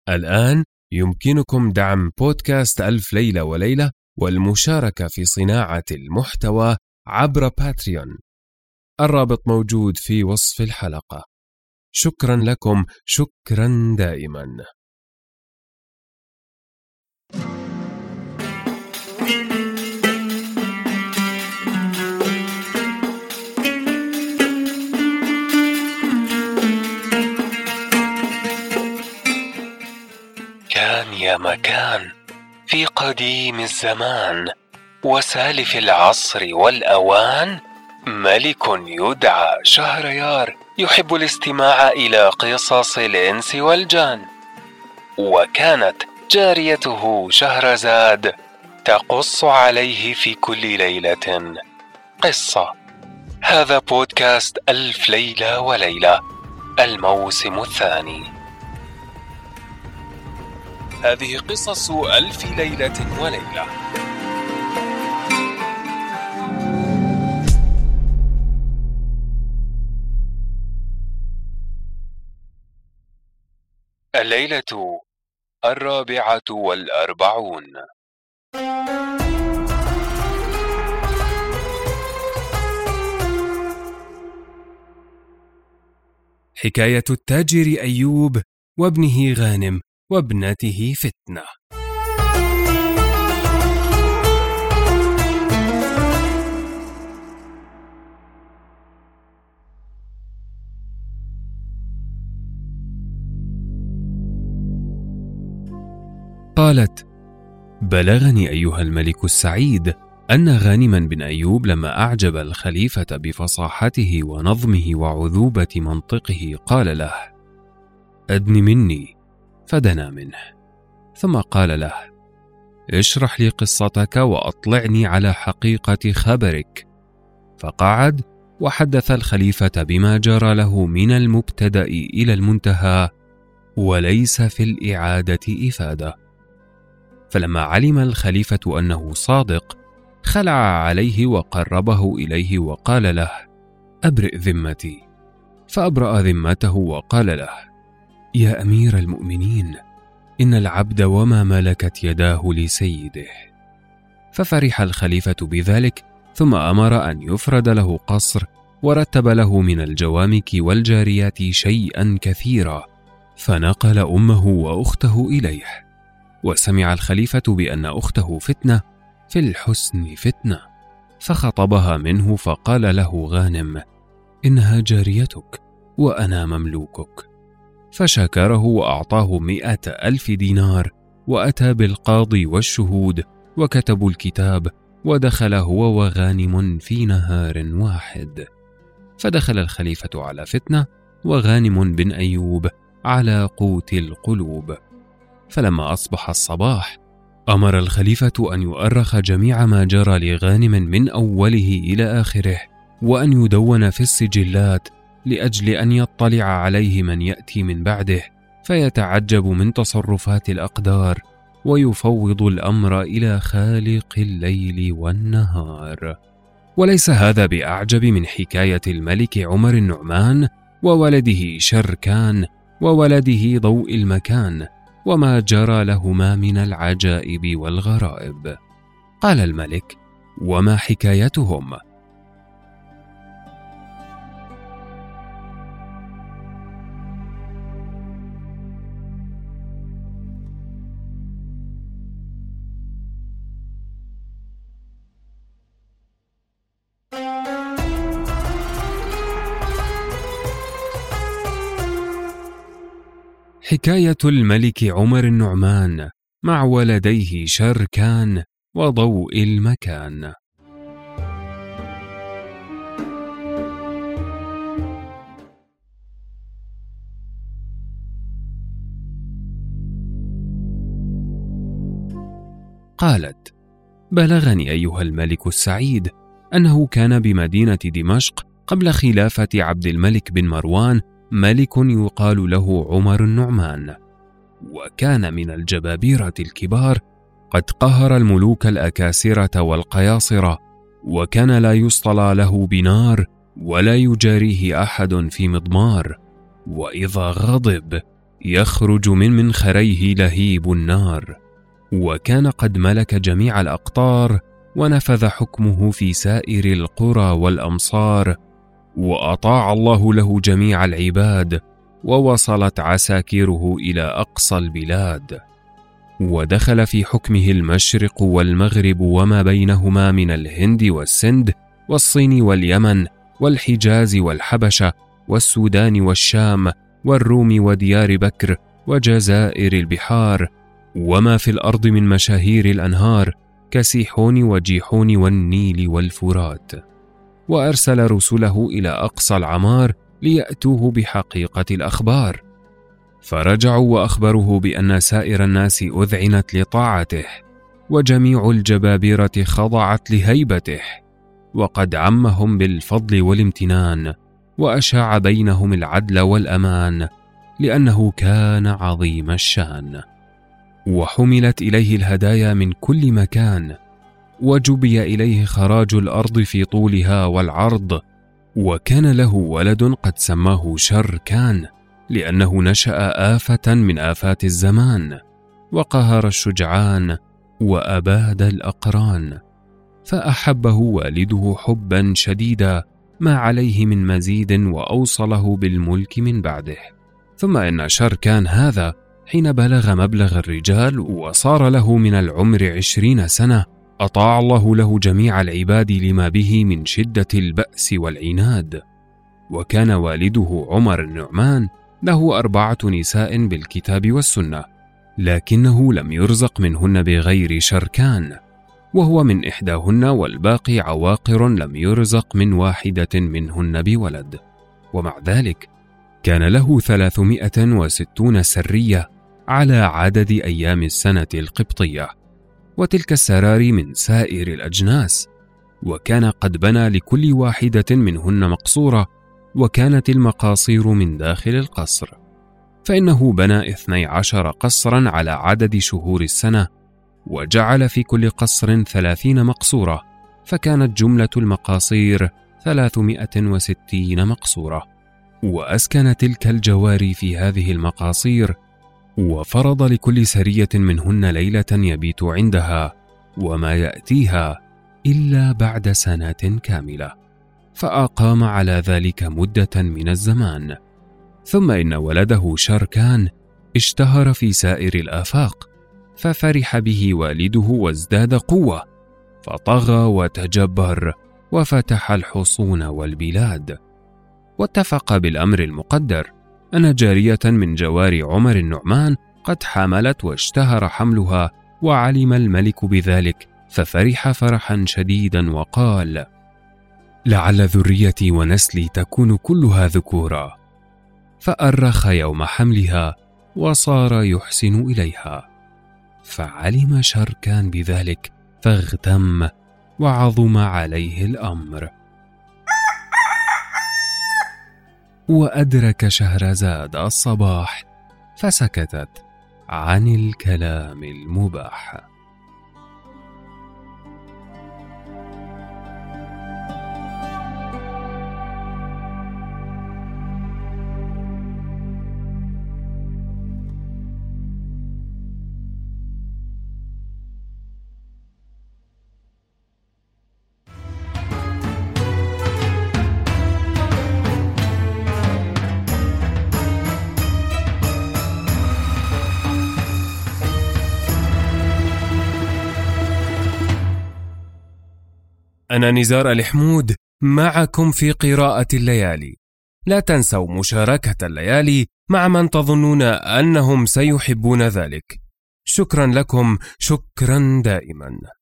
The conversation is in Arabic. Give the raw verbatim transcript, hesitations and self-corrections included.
الآن يمكنكم دعم بودكاست ألف ليلة وليلة والمشاركة في صناعة المحتوى عبر باتريون. الرابط موجود في وصف الحلقة. شكرا لكم، شكرا دائما. كان يا مكان في قديم الزمان وسالف العصر والأوان ملك يدعى شهريار يحب الاستماع إلى قصص الإنس والجان، وكانت جاريته شهرزاد تقص عليه في كل ليلة قصة. هذا بودكاست ألف ليلة وليلة، الموسم الثاني. هذه قصص ألف ليلة وليلة. الليلة الرابعة والأربعون. حكاية التاجر أيوب وابنه غانم وابنته فتنة. قالت: بلغني أيها الملك السعيد أن غانما بن أيوب لما أعجب الخليفة بفصاحته ونظمه وعذوبة منطقه قال له: أدن مني، فدنا منه، ثم قال له: اشرح لي قصتك وأطلعني على حقيقة خبرك. فقعد وحدث الخليفة بما جرى له من المبتدأ إلى المنتهى، وليس في الإعادة إفادة. فلما علم الخليفة أنه صادق خلع عليه وقربه إليه وقال له: أبرئ ذمتي. فأبرأ ذمته وقال له: يا أمير المؤمنين، إن العبد وما ملكت يداه لسيده. ففرح الخليفة بذلك، ثم أمر أن يفرد له قصر، ورتب له من الجوامك والجاريات شيئا كثيرا، فنقل أمه وأخته إليه. وسمع الخليفة بأن أخته فتنة في الحسن فتنة، فخطبها منه فقال له غانم: إنها جاريتك وأنا مملوكك. فشكره وأعطاه مئة ألف دينار، وأتى بالقاضي والشهود وكتبوا الكتاب، ودخل هو وغانم في نهار واحد. فدخل الخليفة على فتنة وغانم بن أيوب على قوت القلوب. فلما أصبح الصباح أمر الخليفة أن يؤرخ جميع ما جرى لغانم من أوله إلى آخره، وأن يدون في السجلات لأجل أن يطلع عليه من يأتي من بعده، فيتعجب من تصرفات الأقدار، ويفوض الأمر إلى خالق الليل والنهار. وليس هذا بأعجب من حكاية الملك عمر النعمان وولده شركان وولده ضوء المكان، وما جرى لهما من العجائب والغرائب. قال الملك: وما حكايتهم؟ حكاية الملك عمر النعمان مع ولديه شركان وضوء المكان. قالت: بلغني أيها الملك السعيد أنه كان بمدينة دمشق قبل خلافة عبد الملك بن مروان ملك يقال له عمر النعمان، وكان من الجبابرة الكبار، قد قهر الملوك الأكاسرة والقياصرة، وكان لا يصطلى له بنار ولا يجاريه أحد في مضمار، وإذا غضب يخرج من منخريه لهيب النار، وكان قد ملك جميع الأقطار ونفذ حكمه في سائر القرى والأمصار، وأطاع الله له جميع العباد، ووصلت عساكره إلى أقصى البلاد، ودخل في حكمه المشرق والمغرب وما بينهما من الهند والسند والصين واليمن والحجاز والحبشة والسودان والشام والروم وديار بكر وجزائر البحار، وما في الأرض من مشاهير الأنهار كسيحون وجيحون والنيل والفرات. وأرسل رسله إلى أقصى العمار ليأتوه بحقيقة الأخبار، فرجعوا وأخبروه بأن سائر الناس أذعنت لطاعته، وجميع الجبابرة خضعت لهيبته، وقد عمهم بالفضل والامتنان، وأشاع بينهم العدل والأمان، لأنه كان عظيم الشان. وحملت إليه الهدايا من كل مكان، وجبي إليه خراج الأرض في طولها والعرض، وكان له ولد قد سماه شركان، لأنه نشأ آفة من آفات الزمان، وقهر الشجعان وأباد الأقران، فأحبه والده حبا شديدا ما عليه من مزيد، وأوصله بالملك من بعده. ثم إن شركان هذا حين بلغ مبلغ الرجال وصار له من العمر عشرين سنة، أطاع الله له جميع العباد لما به من شدة البأس والعناد. وكان والده عمر النعمان له أربعة نساء بالكتاب والسنة، لكنه لم يرزق منهن بغير شركان، وهو من إحداهن، والباقي عواقر لم يرزق من واحدة منهن بولد. ومع ذلك كان له ثلاثمائة وستون سرية على عدد أيام السنة القبطية، وتلك السراري من سائر الأجناس، وكان قد بنى لكل واحدة منهن مقصورة، وكانت المقاصير من داخل القصر، فإنه بنى اثني عشر قصرا على عدد شهور السنة، وجعل في كل قصر ثلاثين مقصورة، فكانت جملة المقاصير ثلاثمائة وستين مقصورة. وأسكن تلك الجواري في هذه المقاصير، وفرض لكل سرية منهن ليلة يبيت عندها وما يأتيها إلا بعد سنة كاملة، فأقام على ذلك مدة من الزمان. ثم إن ولده شركان اشتهر في سائر الآفاق، ففرح به والده وازداد قوة، فطغى وتجبر وفتح الحصون والبلاد. واتفق بالأمر المقدر أن جارية من جوار عمر النعمان قد حملت واشتهر حملها، وعلم الملك بذلك، ففرح فرحا شديدا وقال: لعل ذريتي ونسلي تكون كلها ذكورا. فأرخ يوم حملها وصار يحسن إليها، فعلم شركان بذلك فاغتم وعظم عليه الأمر. وأدرك شهرزاد الصباح فسكتت عن الكلام المباح. أنا نزار الحمود معكم في قراءة الليالي. لا تنسوا مشاركة الليالي مع من تظنون أنهم سيحبون ذلك. شكرا لكم، شكرا دائما.